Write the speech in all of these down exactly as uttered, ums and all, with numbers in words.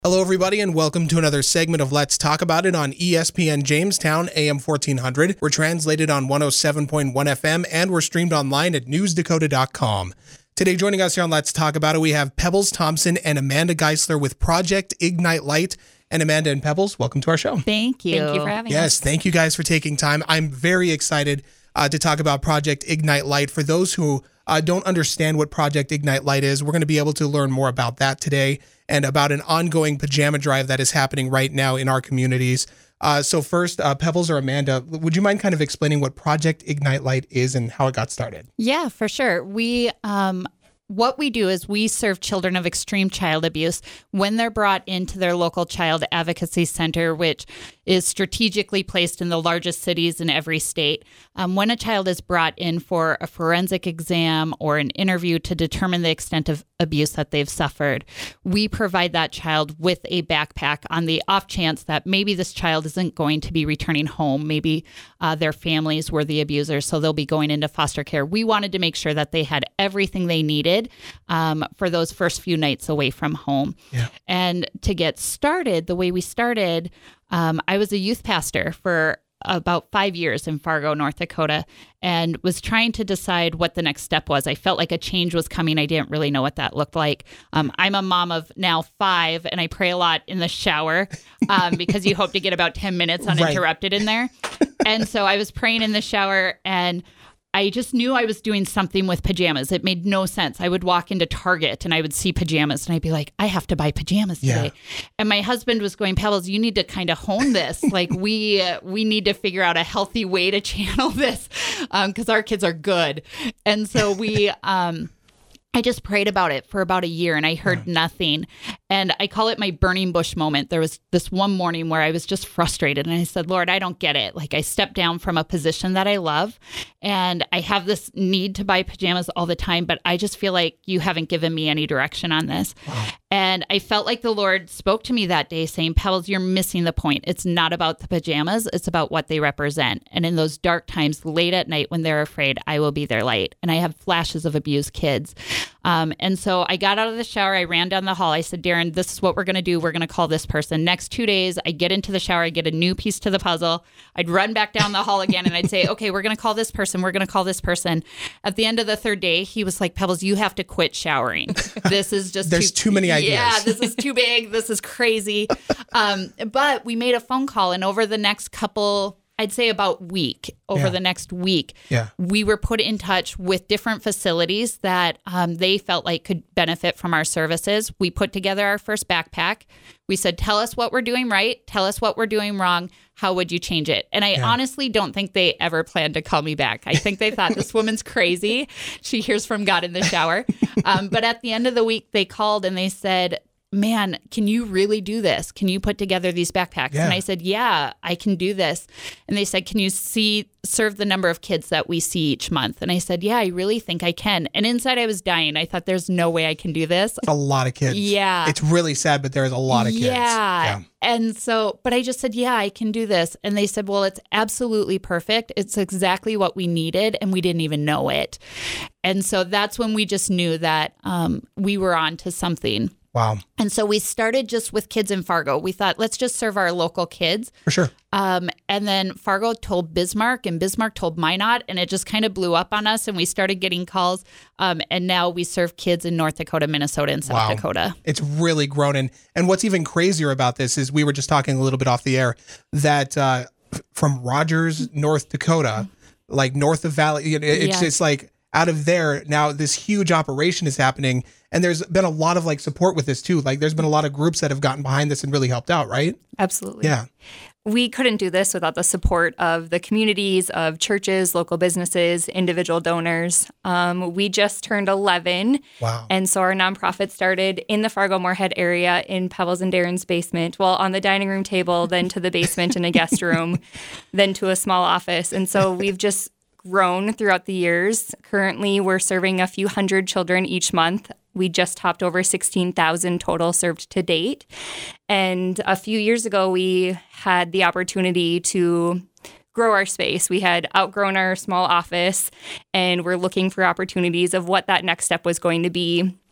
Hello, everybody, and welcome to another segment of Let's Talk About It on E S P N Jamestown, A M fourteen hundred. We're translated on one oh seven point one F M, and we're streamed online at news dakota dot com. Today, joining us here on Let's Talk About It, we have Pebbles Thompson and Amanda Geisler with Project Ignite Light. And Amanda and Pebbles, welcome to our show. Thank you. Thank you for having yes, us. Yes, thank you guys for taking time. I'm very excited uh, to talk about Project Ignite Light. For those who uh, don't understand what Project Ignite Light is, we're going to be able to learn more about that today and about an ongoing pajama drive that is happening right now in our communities. Uh, so first, uh, Pebbles or Amanda, would you mind kind of explaining what Project Ignite Light is and how it got started? Yeah, for sure. We, um, what we do is we serve children of extreme child abuse when they're brought into their local child advocacy center, which is strategically placed in the largest cities in every state. Um, when a child is brought in for a forensic exam or an interview to determine the extent of abuse that they've suffered, we provide that child with a backpack on the off chance that maybe this child isn't going to be returning home. Maybe uh, their families were the abusers, so they'll be going into foster care. We wanted to make sure that they had everything they needed um, for those first few nights away from home. Yeah. And to get started, the way we started, um, I was a youth pastor for about five years in Fargo, North Dakota, and was trying to decide what the next step was. I felt like a change was coming. I didn't really know what that looked like. Um, I'm a mom of now five, and I pray a lot in the shower um, because you hope to get about ten minutes uninterrupted right in there. And so I was praying in the shower, and I just knew I was doing something with pajamas. It made no sense. I would walk into Target and I would see pajamas and I'd be like, I have to buy pajamas today. Yeah. And my husband was going, Pebbles, you need to kind of hone this. Like we uh, we need to figure out a healthy way to channel this because um, our kids are good. And so we... Um, I just prayed about it for about a year and I heard yeah. nothing. And I call it my burning bush moment. There was this one morning where I was just frustrated and I said, Lord, I don't get it. Like I stepped down from a position that I love and I have this need to buy pajamas all the time, but I just feel like you haven't given me any direction on this. Wow. And I felt like the Lord spoke to me that day saying, Pebbles, you're missing the point. It's not about the pajamas. It's about what they represent. And in those dark times, late at night when they're afraid, I will be their light. And I have flashes of abused kids. Um, and so I got out of the shower. I ran down the hall. I said, Darren, this is what we're going to do. We're going to call this person. Next two days, I get into the shower. I get a new piece to the puzzle. I'd run back down the hall again and I'd say, okay, we're going to call this person. We're going to call this person. At the end of the third day, he was like, Pebbles, you have to quit showering. This is just There's too, too many ideas. Yeah, this is too big. This is crazy. Um, but we made a phone call and over the next couple I'd say about week, over yeah. the next week, yeah. we were put in touch with different facilities that um, they felt like could benefit from our services. We put together our first backpack. We said, tell us what we're doing right. Tell us what we're doing wrong. How would you change it? And I yeah. honestly don't think they ever planned to call me back. I think they thought this woman's crazy. She hears from God in the shower. Um, but at the end of the week, they called and they said, man, can you really do this? Can you put together these backpacks? Yeah. And I said, yeah, I can do this. And they said, can you see serve the number of kids that we see each month? And I said, yeah, I really think I can. And inside I was dying. I thought there's no way I can do this. A lot of kids. Yeah. It's really sad, but there's a lot of kids. Yeah. yeah. And so, but I just said, yeah, I can do this. And they said, well, it's absolutely perfect. It's exactly what we needed. And we didn't even know it. And so that's when we just knew that um, we were on to something. Wow. And so we started just with kids in Fargo. We thought, let's just serve our local kids. For sure. Um, and then Fargo told Bismarck and Bismarck told Minot, and it just kind of blew up on us. And we started getting calls. Um, and now we serve kids in North Dakota, Minnesota, and South wow. Dakota. It's really grown. And, and what's even crazier about this is we were just talking a little bit off the air that uh, from Rogers, North Dakota, like north of Valley, it's yeah. just like out of there. Now this huge operation is happening. And there's been a lot of like support with this too. Like there's been a lot of groups that have gotten behind this and really helped out, right? Absolutely. Yeah. We couldn't do this without the support of the communities, of churches, local businesses, individual donors. Um, we just turned eleven. Wow. And so our nonprofit started in the Fargo-Moorhead area in Pebbles and Darren's basement, well, on the dining room table, then to the basement in a guest room, then to a small office. And so we've just grown throughout the years. Currently, we're serving a few hundred children each month. We just topped over sixteen thousand total served to date. And a few years ago, we had the opportunity to grow our space. We had outgrown our small office, and we're looking for opportunities of what that next step was going to be.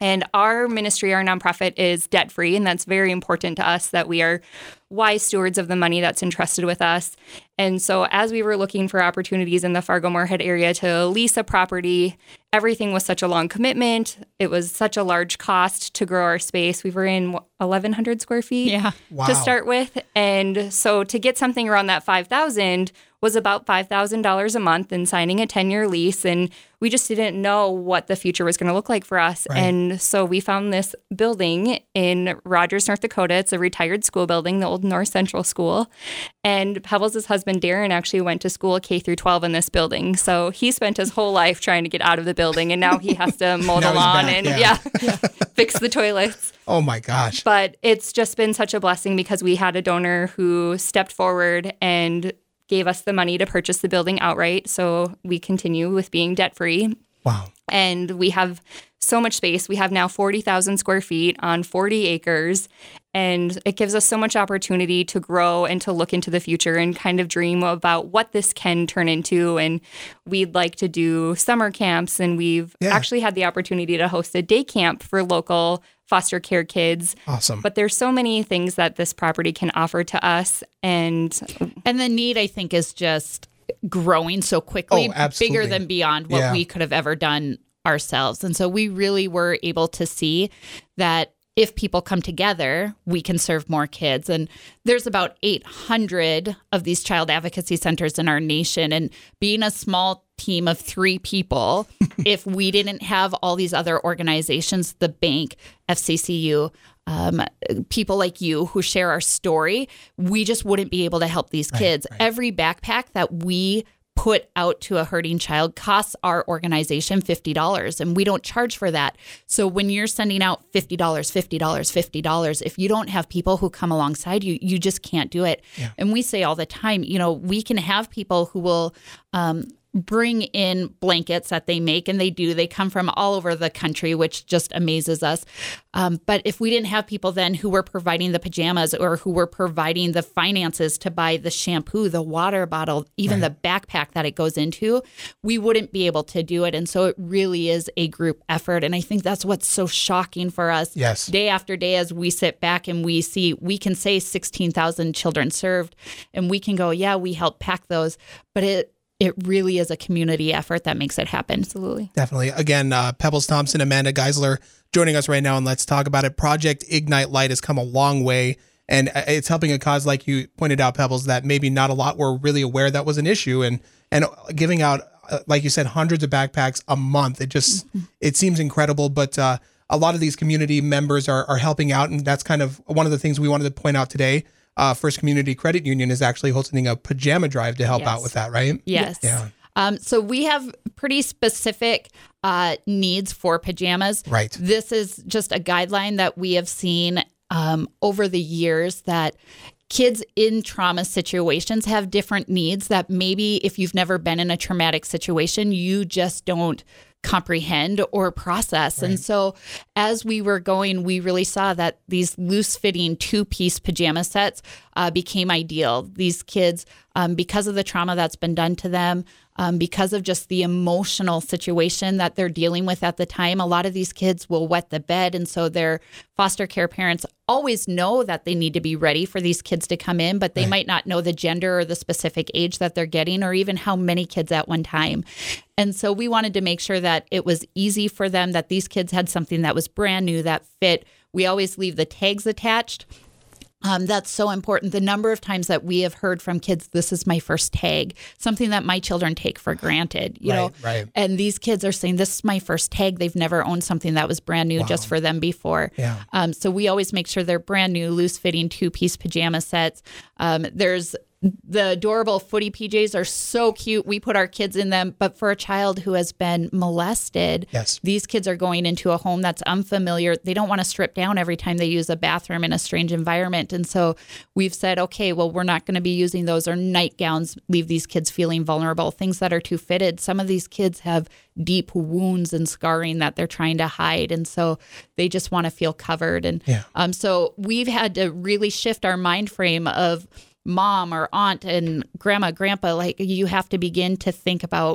And our ministry, our nonprofit, is debt-free, and that's very important to us that we are wise stewards of the money that's entrusted with us. And so as we were looking for opportunities in the Fargo-Moorhead area to lease a property, everything was such a long commitment. It was such a large cost to grow our space. We were in eleven hundred square feet Yeah. Wow. to start with. And so to get something around that five thousand was about five thousand dollars a month and signing a ten-year lease. And we just didn't know what the future was going to look like for us. Right. And so we found this building in Rogers, North Dakota. It's a retired school building, the old North Central School. And Pebbles' husband, Darren, actually went to school K through twelve in this building. So he spent his whole life trying to get out of the building. And now he has to mow Now the he's lawn back, and yeah. yeah, fix the toilets. Oh my gosh. But it's just been such a blessing because we had a donor who stepped forward and gave us the money to purchase the building outright. So we continue with being debt-free. Wow. And we have so much space. We have now forty thousand square feet on forty acres. And it gives us so much opportunity to grow and to look into the future and kind of dream about what this can turn into. And we'd like to do summer camps. And we've Yeah. actually had the opportunity to host a day camp for local foster care kids. Awesome. But there's so many things that this property can offer to us. And And the need, I think, is just growing so quickly, Oh, absolutely. bigger than beyond what Yeah. we could have ever done ourselves. And so we really were able to see that if people come together, we can serve more kids. And there's about eight hundred of these child advocacy centers in our nation. And being a small team of three people, if we didn't have all these other organizations, the bank, F C C U, um, people like you who share our story, we just wouldn't be able to help these kids. right. Every backpack that we put out to a hurting child costs our organization fifty dollars, and we don't charge for that. So when you're sending out fifty dollars, fifty dollars, fifty dollars, if you don't have people who come alongside you, you just can't do it. Yeah. And we say all the time, you know, we can have people who will um, bring in blankets that they make, and they do. They come from all over the country, which just amazes us. Um, but if we didn't have people then who were providing the pajamas or who were providing the finances to buy the shampoo, the water bottle, even the backpack that it goes into, we wouldn't be able to do it. And so it really is a group effort. And I think that's what's so shocking for us. Yes. Day after day, as we sit back and we see, we can say sixteen thousand children served, and we can go, yeah, we helped pack those, but it It really is a community effort that makes it happen. absolutely. Definitely. Again, uh, Pebbles Thompson, Amanda Geisler joining us right now, and let's talk about it. Project Ignite Light has come a long way, and it's helping a cause, like you pointed out, Pebbles, that maybe not a lot were really aware that was an issue, and and giving out, uh, like you said, hundreds of backpacks a month. It just mm-hmm. it seems incredible, but uh, a lot of these community members are are helping out, and that's kind of one of the things we wanted to point out today. Uh, First Community Credit Union is actually hosting a pajama drive to help Yes. out with that, right? Yes. Yeah. Um, so we have pretty specific uh, needs for pajamas. Right. This is just a guideline that we have seen um, over the years that kids in trauma situations have different needs that maybe if you've never been in a traumatic situation, you just don't comprehend or process. Right. And so as we were going, we really saw that these loose fitting two piece pajama sets uh, became ideal. These kids, um, because of the trauma that's been done to them, um, because of just the emotional situation that they're dealing with at the time, a lot of these kids will wet the bed. And so their foster care parents always know that they need to be ready for these kids to come in, but they Right. might not know the gender or the specific age that they're getting or even how many kids at one time. And so we wanted to make sure that it was easy for them, that these kids had something that was brand new, that fit. We always leave the tags attached. Um, that's so important. The number of times that we have heard from kids, this is my first tag, something that my children take for granted, you Right, know, right. and these kids are saying, this is my first tag. They've never owned something that was brand new Wow. just for them before. Yeah. Um, so we always make sure they're brand new, loose fitting two piece pajama sets. Um, there's the adorable footy P Js are so cute. We put our kids in them. But for a child who has been molested, Yes. these kids are going into a home that's unfamiliar. They don't want to strip down every time they use a bathroom in a strange environment. And so we've said, okay, well, we're not going to be using those, or nightgowns leave these kids feeling vulnerable, things that are too fitted. Some of these kids have deep wounds and scarring that they're trying to hide. And so they just want to feel covered. And Yeah. um, so we've had to really shift our mind frame of mom or aunt and grandma, grandpa, like you have to begin to think about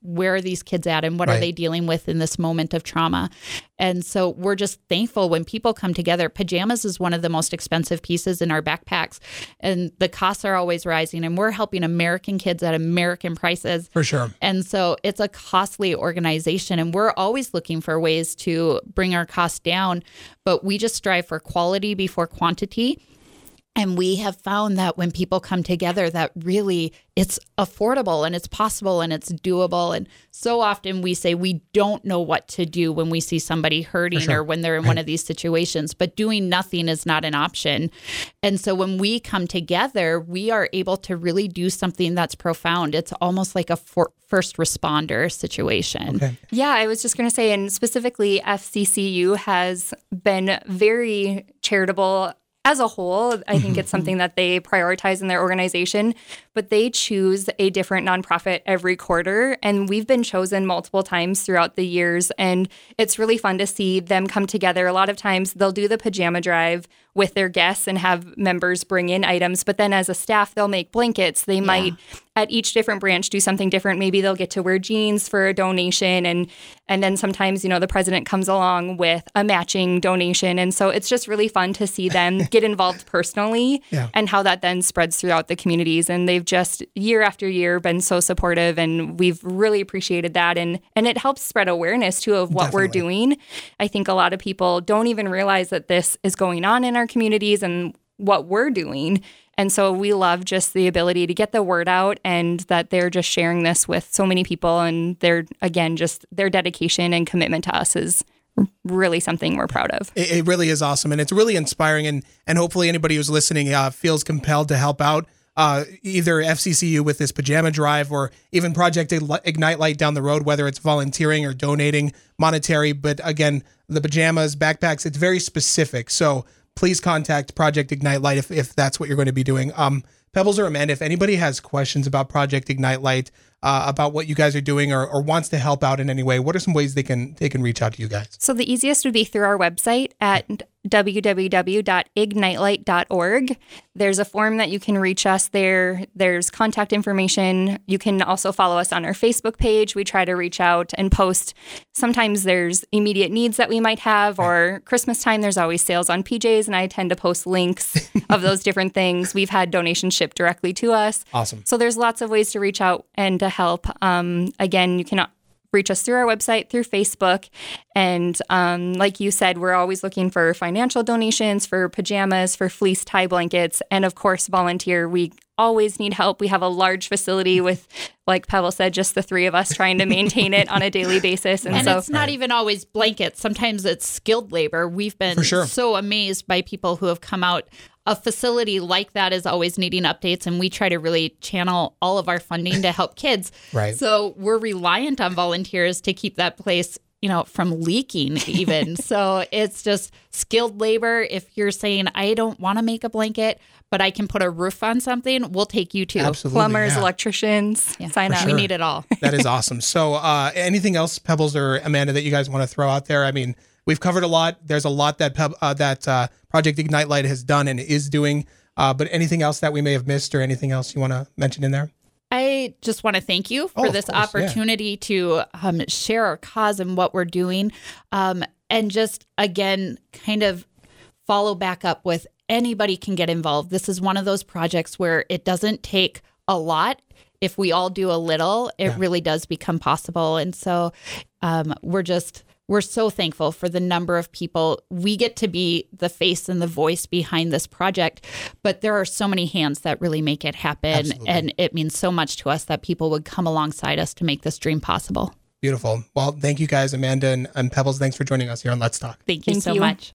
where are these kids at and what Right. are they dealing with in this moment of trauma. And so we're just thankful when people come together. Pajamas is one of the most expensive pieces in our backpacks, and the costs are always rising, and we're helping American kids at American prices. For sure. And so it's a costly organization, and we're always looking for ways to bring our costs down, but we just strive for quality before quantity. And we have found that when people come together, that really it's affordable and it's possible and it's doable. And so often we say we don't know what to do when we see somebody hurting sure. or when they're in Right. one of these situations, but doing nothing is not an option. And so when we come together, we are able to really do something that's profound. It's almost like a for- first responder situation. Okay. Yeah, I was just going to say, and specifically F C C U has been very charitable as a whole. I think it's something that they prioritize in their organization, but they choose a different nonprofit every quarter. And we've been chosen multiple times throughout the years. And it's really fun to see them come together. A lot of times they'll do the pajama drive with their guests and have members bring in items. But then as a staff, they'll make blankets. They might, at each different branch, do something different. Maybe they'll get to wear jeans for a donation. And and then sometimes, you know, the president comes along with a matching donation. And so it's just really fun to see them get involved personally Yeah. and how that then spreads throughout the communities. And they've just year after year been so supportive, and we've really appreciated that. And and it helps spread awareness too of what we're Definitely. doing. I think a lot of people don't even realize that this is going on in our communities and what we're doing. And so we love just the ability to get the word out, and that they're just sharing this with so many people. And they're, again, just their dedication and commitment to us is really something we're proud of. It, it really is awesome, and it's really inspiring. And and hopefully anybody who's listening uh, feels compelled to help out. Uh, either F C C U with this pajama drive, or even Project Ignite Light down the road, whether it's volunteering or donating monetary. But again, the pajamas, backpacks, it's very specific. So please contact Project Ignite Light if, if that's what you're going to be doing. Um, Pebbles or Amanda, if anybody has questions about Project Ignite Light, uh, about what you guys are doing, or, or wants to help out in any way, what are some ways they can they can reach out to you guys? So the easiest would be through our website at w w w dot ignite light dot org. There's a form that you can reach us there. There's contact information. You can also follow us on our Facebook page. We try to reach out and post. Sometimes there's immediate needs that we might have, or Christmas time, there's always sales on P Js, and I tend to post links of those different things. We've had donations shipped directly to us. Awesome. So there's lots of ways to reach out and to help. Um, again, you can reach us through our website, through Facebook. And um, like you said, we're always looking for financial donations, for pajamas, for fleece tie blankets, and of course, volunteer. We always need help. We have a large facility with, like Pebble said, just the three of us trying to maintain it on a daily basis. And, And so it's not even always blankets. Sometimes it's skilled labor. We've been For sure. so amazed by people who have come out. A facility like that is always needing updates, and we try to really channel all of our funding to help kids. Right. So we're reliant on volunteers to keep that place, you know, from leaking even. So it's just skilled labor. If you're saying, I don't want to make a blanket, but I can put a roof on something, we'll take you too. Absolutely. plumbers, yeah. electricians, Yeah, sign for up. sure. We need it all. That is awesome. So uh, anything else, Pebbles or Amanda, that you guys want to throw out there? I mean, we've covered a lot. There's a lot that Peb- uh, that uh, Project Ignite Light has done and is doing. Uh, but anything else that we may have missed, or anything else you want to mention in there? I just want to thank you Oh, for of this course, yeah. opportunity to um, share our cause and what we're doing. Um, and just, again, kind of follow back up with anybody can get involved. This is one of those projects where it doesn't take a lot. If we all do a little, it Yeah. really does become possible. And so um, we're just... We're so thankful for the number of people. We get to be the face and the voice behind this project, but there are so many hands that really make it happen. Absolutely. And it means so much to us that people would come alongside us to make this dream possible. Beautiful. Well, thank you guys, Amanda and, and Pebbles. Thanks for joining us here on Let's Talk. Thank you Thank so you. much.